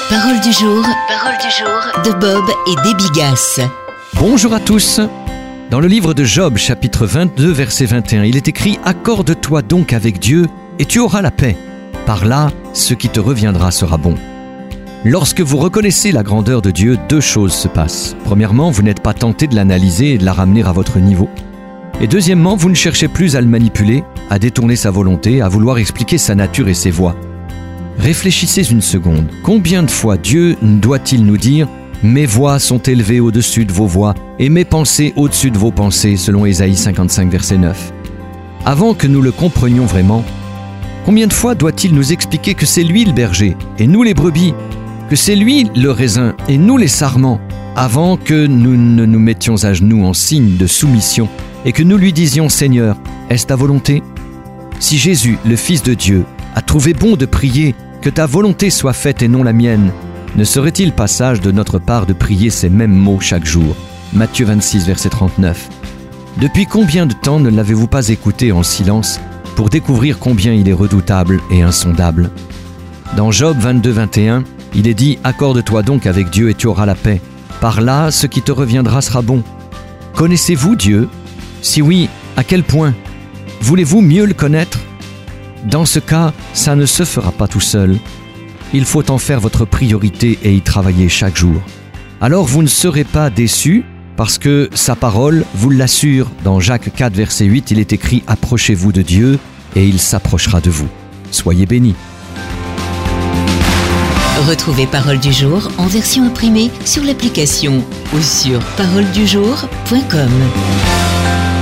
Parole du jour de Bob et Déby Gass. Bonjour à tous. Dans le livre de Job, chapitre 22, verset 21, il est écrit « Accorde-toi donc avec Dieu et tu auras la paix. Par là, ce qui te reviendra sera bon. » Lorsque vous reconnaissez la grandeur de Dieu, deux choses se passent. Premièrement, vous n'êtes pas tenté de l'analyser et de la ramener à votre niveau. Et deuxièmement, vous ne cherchez plus à le manipuler, à détourner sa volonté, à vouloir expliquer sa nature et ses voies. Réfléchissez une seconde. Combien de fois Dieu doit-il nous dire « Mes voies sont élevées au-dessus de vos voies et mes pensées au-dessus de vos pensées » selon Ésaïe 55, verset 9. Avant que nous le comprenions vraiment, combien de fois doit-il nous expliquer que c'est lui le berger et nous les brebis, que c'est lui le raisin et nous les sarments, avant que nous ne nous mettions à genoux en signe de soumission et que nous lui disions « Seigneur, est-ce ta volonté ?» Si Jésus, le Fils de Dieu, a trouvé bon de prier « Que ta volonté soit faite et non la mienne », ne serait-il pas sage de notre part de prier ces mêmes mots chaque jour ? Matthieu 26, verset 39. Depuis combien de temps ne l'avez-vous pas écouté en silence pour découvrir combien il est redoutable et insondable ? Dans Job 22, 21, il est dit « Accorde-toi donc avec Dieu et tu auras la paix. Par là, ce qui te reviendra sera bon. » Connaissez-vous Dieu ? Si oui, à quel point ? Voulez-vous mieux le connaître ? Dans ce cas, ça ne se fera pas tout seul. Il faut en faire votre priorité et y travailler chaque jour. Alors vous ne serez pas déçus parce que sa parole vous l'assure. Dans Jacques 4, verset 8, il est écrit « Approchez-vous de Dieu et il s'approchera de vous. » Soyez bénis. Retrouvez Parole du jour en version imprimée sur l'application ou sur paroledujour.com.